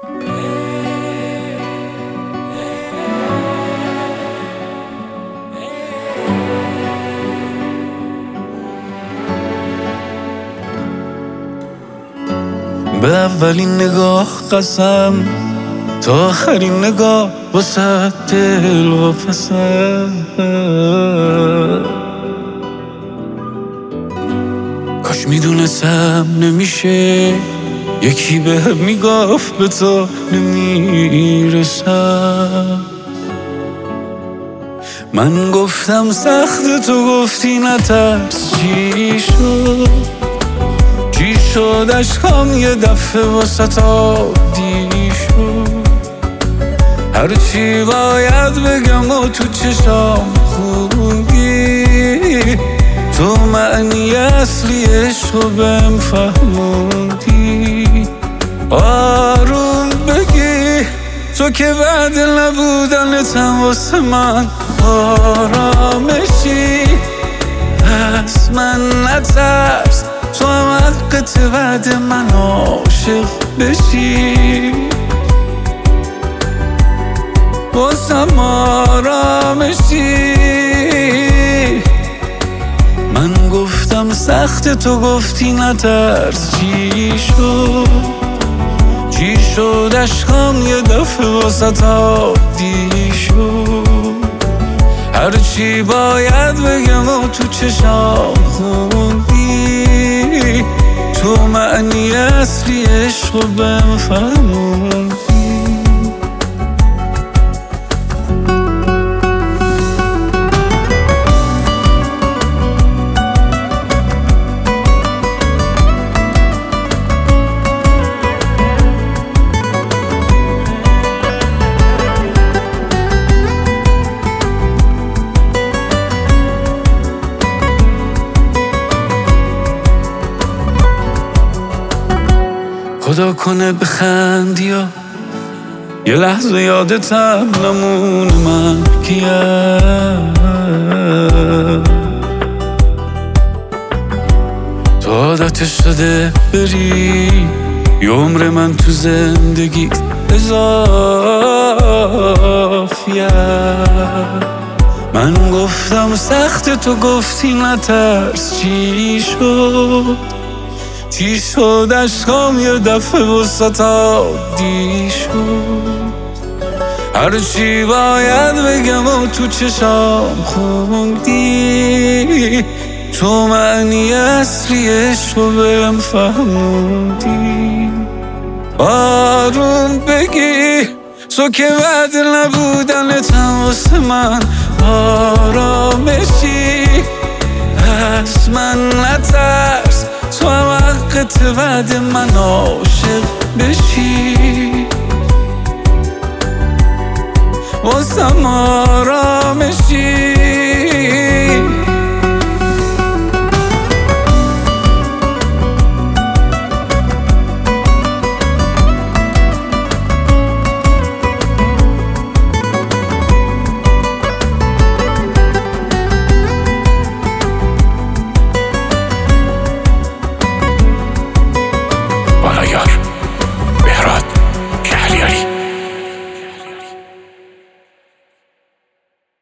به اولین نگاه قسم تا آخرین نگاه واسه دل واپسم. کاش میدونستم نمیشه یکی به میگفت به تو نمیرسم. من گفتم سخت، تو گفتی نترس. چی شد؟ چی شد؟ عشقام یه دفعه واسه عادی شد. هرچی باید بگم و تو چشام خوندی، تو معنی اصلی عشقو بهم فهموندی. آروم بگی تو که بعد نبودنتم واسه من آرامشی. از من نترس، تو هم حقت بعد من عاشق بشی. واسم آرامشی. من گفتم سخت، تو گفتی نترس. چی شد؟ چی شد؟ عشقام یه دفعه واسه عادی شد. هرچی باید بگم و تو چشام خوندی، تو معنی اصلی عشقو بهم فهموندی. خدا کنه بخندی یا یه لحظه یادتم نمونه من کیم. تو عادتش شده بری یه عمر من تو زندگی اضافیه. من گفتم سخت، تو گفتی نترس. چی شد؟ چی شد؟ عشقام یه دفعه واسه عادی شد. هرچی باید بگم و تو چشام خوندی، تو معنی اصلی عشقو بهم فهموندی. آروم بگی تو که بعد نبودنتم واسه من آرامشی. از من نترس، تو هم حقت بعد من عاشق بشی. واسم آرامشی.